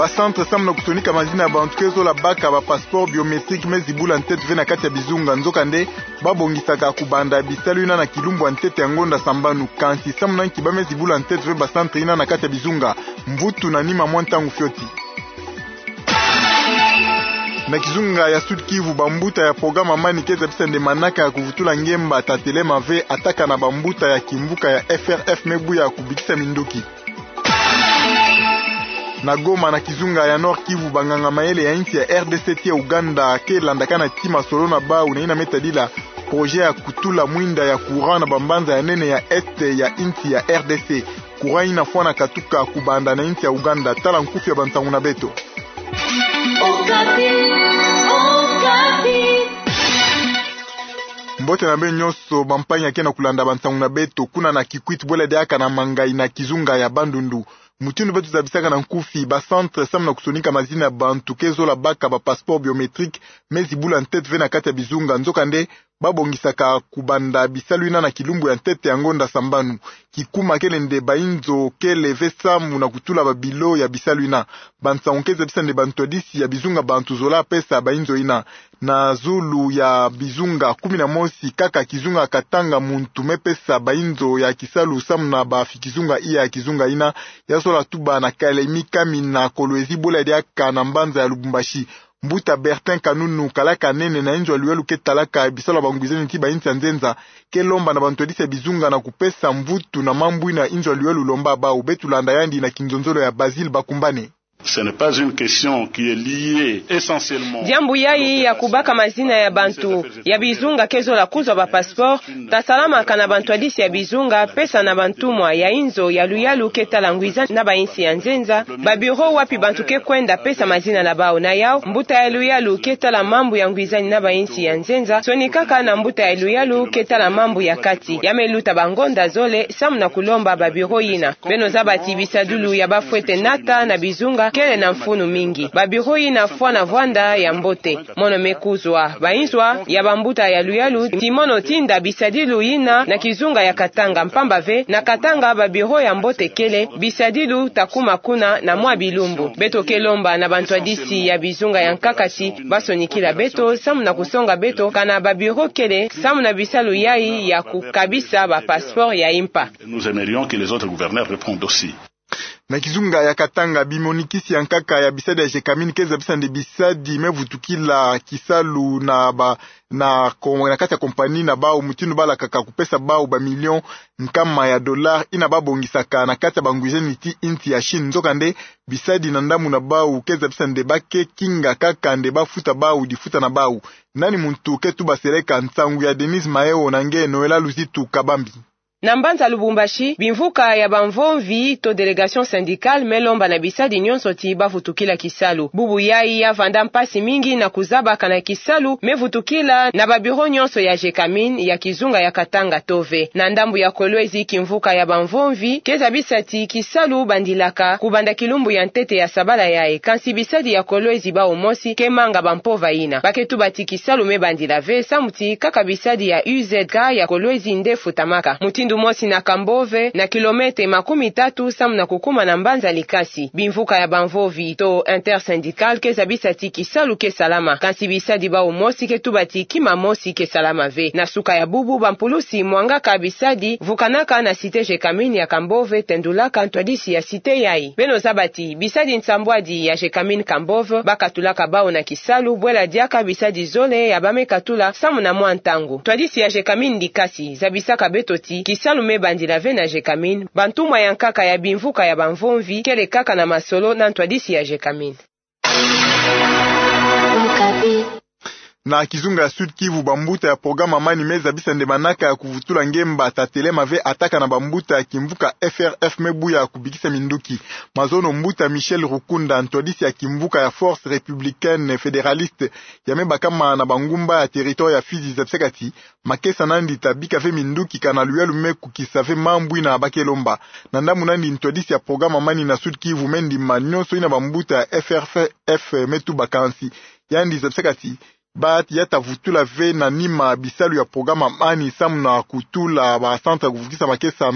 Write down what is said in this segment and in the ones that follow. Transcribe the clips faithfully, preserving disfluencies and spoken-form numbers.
Basantre samna kutonika mazina bantukezo la baka ba passeport biometrique mezibula ntete vena kati ya bizunga nzokande babongisaka kubanda bisalu ina na kilumbu ntete yangonda sambanu kansi samna nkiba mezibula ntete ve basantre ina na kati ya bizunga mvutu na nima mwantangu fyoti. Na kizunga ya Sud Kivu bambuta ya programa mani keza bisa nde manaka ya kuvutula ngemba tatelema ve ataka na bambuta ya kimvuka ya F R F mebu ya kubikisa minduki. Na Goma na kizunga ya Nord Kivu banganga maele ya inti ya R D C tia Uganda ke landakana tima solo na ba unaina metadila projet ya kutula mwinda ya courant na bambanza ya nene ya este ya inti ya R D C courant ina fwana katuka kubanda na inti ya Uganda tala nkufi ya bantangu na beto. Okapi, Okapi. Mbote na be nyonso bampanya kena kulanda bantangu na beto kuna na Kikwit bwele de aka na mangai na kizunga ya Bandundu. Mutunu betu zabisaka na nkufi ba centre samna kusonika mazina bantu kezo la baka ba passeport biometrique mezi bula ntete vena kati ya bizunga nzokande babongisaka kubanda bisaluina na kilumbu ya ntete ya ngonda sambanu kikuma kele nde bainzo kele vesamu na kutula babilo ya bisaluina bansa onkeze bisa nde bantodisi ya bizunga bantu zola pesa bainzo ina na zulu ya bizunga kumi na mosi kaka kizunga katanga muntu mepesa bainzo ya kisalu samu na bafikizunga iya ya kizunga ina ya sola tuba na kalemi kami na kolwezi bola diaka na mbanza ya Lubumbashi. Mbuta Bertin Kanunu kalaka nene na injo aluelu ke talaka bisala bangwizeni tiba inti anzenza ke lomba na bantodisi bizunga na kupesa mvutu na mambu na injo aluelu lomba ba ubetu landa yandi na kinzonzolo ya Basil Bakumbane. Ce n'est pas une question qui est liée essentiellement. Jambu yai ya kubaka mazina ya bantu ya bizunga kezo la kuzo ba passeport tasalama kana bantu adisi ya bizunga pesa na bantu mwa ya inzo ya luyalu keta langwiza na ba insi ya nzenza ba bureau wapi bantu ke kwenda pesa mazina na bao na yao mbuta ya luyalu keta la mambu ya ngwizani na ba insi ya nzenza soni kaka na mbuta ya luyalu keta la mambu ya kati yameluta bangonda zole samna kulomba ba bureau yina beno zabati bisadulu ya bafwete nata na bizunga kele na mfunu mingi babiro ina fwa na vwanda ya mbote mono mekuzwa bainzwa ya bambuta ya luyalu timono tinda bisadilu ina na kizunga ya katanga mpamba ve na katanga babiro ya mbote kele bisadilu takuma kuna na mwa bilumbu beto kelomba na bantwadisi ya bizunga ya nkakasi basonikila beto samu na kusonga beto kana babiro kele samu na bisalu yai ya kukabisa ba passeport ya impa. Nous aimerions que les autres gouverneurs répondent aussi. Na kizunga ya katanga bimonikisi ya nkaka ya bisadi ya jekamini keza bisa nde bisadi mevutukila kisalu na ba na na kati ya kompani na bao mutinu bala kaka kupesa bao ba milion nkama ya dolar ina babongisaka na kati ya bangwizeni ti inti ya Chine nzokande bisadi na ndamu na bao keza bisa nde bake kinga kaka nde bafuta bao difuta na bao nani muntu ketu basereka nsangu ya Denis Maeo na nge Noela Luzitu Kabambi. Na mbanza Lubumbashi, bimvuka ya banvomvi to delegation syndicale melomba na bisadi nyonso ti bavutukila kisalu. Bubu yai ya vanda mpasi mingi na kuzaba kana kisalu mevutukila na babiro nyonso ya Jekamin ya kizunga ya Katanga tove. Na ndambu ya Kolwezi kimvuka ya banvomvi keza bisati kisalu bandilaka kubanda kilumbu ya ntete ya sabala yae. Kansi bisadi ya Kolwezi ba umosi kemanga bampova ina. Baketu bati kisalu me bandila ve samuti kaka bisadi ya U Z K ya Kolwezi ndefu tamaka. Mutindo mosi na Kambove na kilomete makumi tatu samu na kukuma na mbanza likasi. Bimvuka ya banvovi to intersyndical keza bisati kisalu ke salama. Kansi bisadi ba umosi ke tubati kima mosi ke salama ve. Na suka ya bubu bampulusi mwangaka bisadi vukanaka na site Jekamini ya Kambove tendulaka ntwadisi ya site yai. Beno zabati bisadi nsambwadi ya Jekamini Kambove bakatulaka bao na kisalu bwela diaka bisadi zole ya bame katula samu na mwantangu. Twadisi ya Jekamini likasi zabisaka betoti kisalu me bandila ve na Jekamini bantumwa ya nkaka ya bimvuka ya banvomvi kele kaka na masolo na ntwadisi ya Jekamini. Na kizunga ya Sud Kivu bambuta ya programa mani meza bisa nde manaka ya kuvutula ngemba tatelema ve ataka na bambuta ya kimvuka F R F mebu ya kubikisa minduki. Mazono mbuta Michel Rukunda ntodisi ya kimvuka ya Force Républicaine Fédéraliste ya meba kama na bangumba ya territoire ya Fizi Zepsekati makesa nandi tabika ve minduki kana luyalu meku kisave mambui na bakelomba. Nandamu nandi ntodisi ya programa mani na Sud Kivu mendi manyoso ina bambuta ya F R F metu bakansi yandi Zepsekati bat yata vutula ve na nima bisalu ya programa mani samu na kutula ba centre kuvukisa makesa na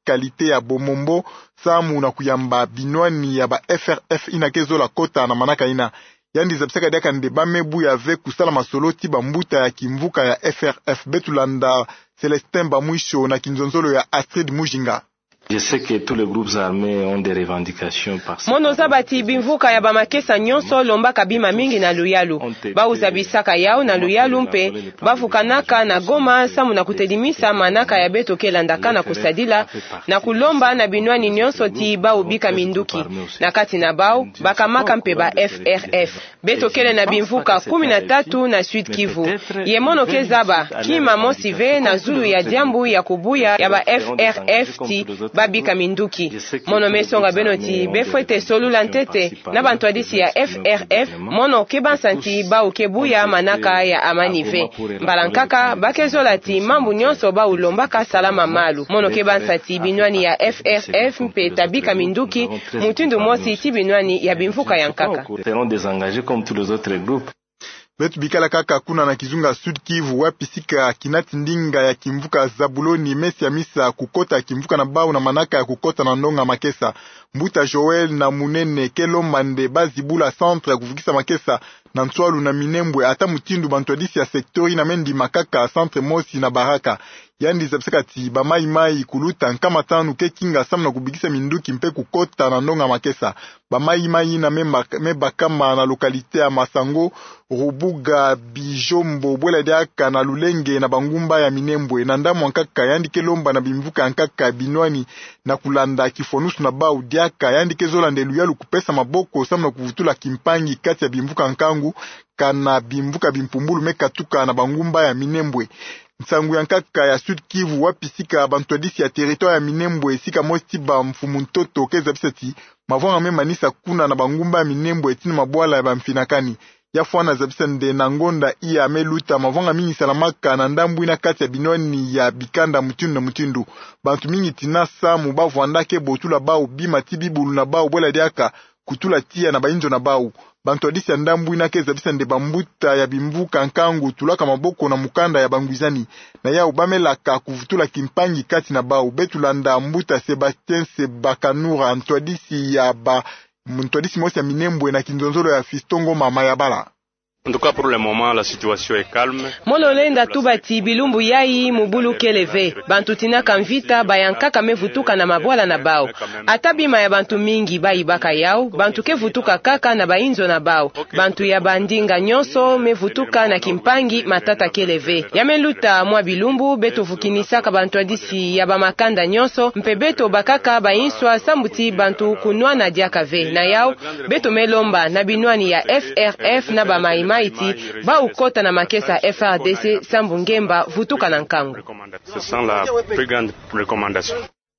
kalite ya bomombo samu na kuyamba binwani ya ba F R F inakezo la kota na manaka ina. Yandi zabisaka diaka ndeba mebu ya ve kusala masoloti bambuta ya kimvuka ya F R F betulanda Celestin Bamwisho na kinzonzolo ya Astrid Mujinga. Je sais que tous les groupes armés ont des revendications par mono zabati bimvuka ya bamakesa nyonso lomba kabima mingi na luyalu bauzabisaka yao na luyalu mpe bavukanaka na Goma samu na kutelimisa manaka ya beto kelandaka na kusadila na kulomba na binwani nyonso ti baubika minduki na kati na bao bakamaka mpe ba F R F beto kele na bimvuka kumi na tatu na Sud Kivu ye mono kezaba kima mosive na zulu ya diambu ya kubuya ya ba F R F ti babika minduki mono mesonga benoti befwete solula ntete na bantu adisi ya F R F mono kebansanti ba ukebuya manaka ya amanive mbalankaka bakezola ti mambu nyonso ba ulombaka salama malu mono kebansati binwani ya F R F mpe tabika minduki mutundu mosi ti binwani ya bimvuka yankaka seront désengagés comme tous les autres groupes. Betu bikala kaka kuna na kizunga Sud Kivu wapisika kinati ndinga ya kimvuka Zabuloni mesi ya misa kukota kimvuka na bau na manaka ya kukota na ndonga makesa Mbuta Joel na Munene Kelomande bazibula centre ya kuvukisa makesa na Nswalu na Minembwe ata mutindu bantwadisi ya sektori na mendi makaka centre Mosi na Baraka yandi zabisaka ti ba mai mai kuluta nkama tanu ke kinga samu na kubigisa minduki mpe kukota na ndonga makesa ba mai mai na meba kama na lokalite ya Masango Rubuga Bijombo bwela diaka na Lulenge na bangumba ya Minembwe na ndamu nkaka yandi kelomba na bimvuka nkaka binwani na kulanda kifonusu na bau diaka yandi kezolande luyalu kupesa maboko samu na kuvutula kimpangi kati ya bimvuka nkangu kana bimvuka bimpumbulu mekatuka na bangumba ya Minembwe. Nsangu ya nkaka ya Sud Kivu wapisika bantwadisi ya territoire ya Minembwe sika mosti ba mfumu ntoto keza bisati mavonga me manisa kuna na bangumba ya Minembwe tini mabwala ya bamfinakani ya fwana zabisa nde na ngonda iya ameluta mavonga mingi salamaka na ndambu ina kati ya binwani ya bikanda mutindu na mutindu bantu mingi tina samu bavu andake botula bau bima tibibulu na bau bwela diaka kutula tia na bainjo na bau bantu adisi ya ndambu ina keza bisa nde bambuta ya bimvuka nkangu tulaka maboko na mukanda ya bangwizani na ya ubamelaka kuvutula kimpangi kati na bau betulanda mbuta Sebastien Sebakanura antwadisi ya ba mntwadisi mosi ya Minembwe na kinzonzolo ya Fistongo mama ya bala. En tout cas, pour le moment, la situation est calme. Mololenda tubati bilumbu yai mubulu keleve. Bantu tina kamvita bayanka kame vutuka na mabwala na bao. Atabima ya bantu mingi bai baka yao. Bantu ke vutuka kaka na bainzo na bao. Bantu ya bandinga nyonso me vutuka na kimpangi matata keleve. Yameluta mwa bilumbu beto vukinisaka bantu adisi ya bamakanda nyonso. Mpe beto bakaka bainswa sambuti bantu kunwa na diakave. Na yao beto melomba na binwani ya F R F na bamai maiti ba ukota na makesa F R D C Sambungemba vutuka na nkangu. Ce sont la plus grande recommandation.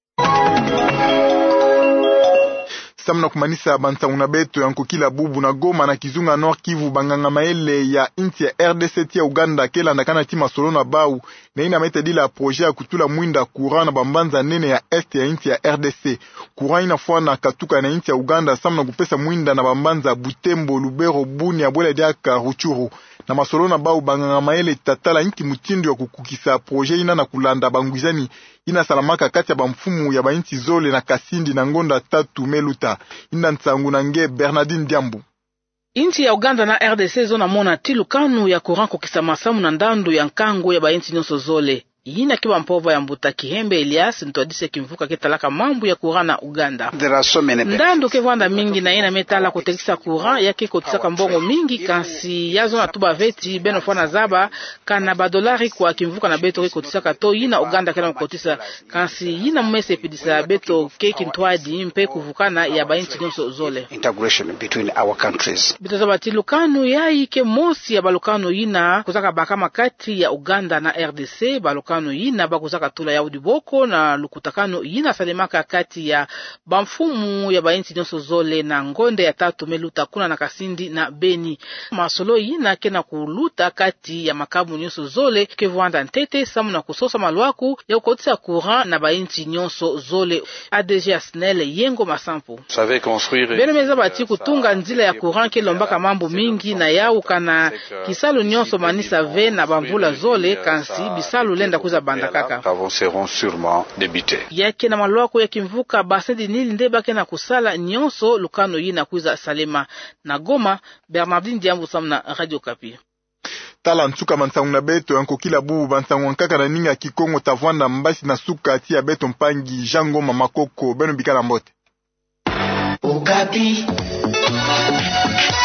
Samna kumanisa bantauna beto yanko kila bubu na Goma na Kizunga Nord Kivu banganga maele ya inti ya R D C tia Uganda kela ndakana tima solo na bau na ina mete dila projet ya kutula mwinda courant na bambanza nene ya est ya inti ya R D C courant ina fwa na katuka na inti ya Uganda samna kupesa mwinda na bambanza Butembo Lubero Buni ya bwele diaka Ruchuru na masolo na bau banganga maele tatala inti mutindo ya kukukisa projet ina na kulanda bangwizani ina salamaka kati ya bamfumu ya bainti Zole na Kasindi na ngonda tatu meluta ina nsangu na nge Bernardine Diambu. Inchi ya Uganda na R D C zona mona tilukanu ya courant kokisa masamu na ndandu ya nkangu ya bainti nyonso Zole. Yina kiba mpova ya mbuta Kihembe Elias ntwadise kimvuka ketalaka mambu ya courant na Uganda. So ndandu kevanda mingi na ina metala kotekisa courant yake kotisaka mbongo mingi kansi yazo na tuba veti beno fona zaba kana badolari kwa kimvuka na beto kotisaka to yina Uganda kana kotisa kansi yina mmese pidisa beto keki ntwadi mpe kuvukana ya bainti nyonso Zole. Integration between our countries. Bitazaba tilukanu ya ike mosi ya balukanu yina kuzaka bakama kati ya Uganda na R D C balukanu kano yina bakuzaka tula ya udiboko na lukutakano yina salemaka kati ya bamfumu ya bainti nyonso Zole na ngonde ya tatu meluta kuna na Kasindi na Beni. Masolo yina kena kuluta kati ya makabu nyonso Zole kevwanda ntete samu na kusosa maluaku ya ukotisa courant na bainti nyonso Zole. A D G Asnel Yengo Masampu beno meza bati kutunga nzila ya courant ke lombaka mambo mingi na yau kana kisalu nyonso manisa ve na bambula Zole kansi bisalu lenda kuza Bandakaka seront sûrement débutés. yake na malwako ya kimvuka bassin du Nil ndebake na kusala nyonso lukano yi na kuza Salema na Goma. Bernardine Diambu samna Radio Kapi. Tala nsuka mansangu na beto yanko kila bubu bansangu wankaka na ninga kikongo tavwanda mbasi na suka ati ya beto mpangi jango mamakoko beno bikala mbote. Okapi.